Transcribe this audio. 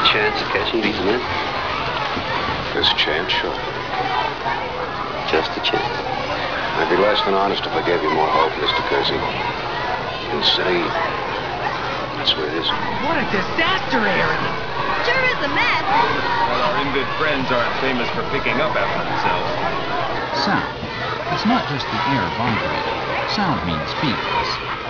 chance of catching these men? There's a chance, sure. Just a chance. I'd be less than honest if I gave you more hope, Mr. Kersey. Insane. That's where it is. What a disaster area! Sure is a mess. Well, our invid friends aren't famous for picking up after themselves. Sound. It's not just the air vibrating. Sound means feelings.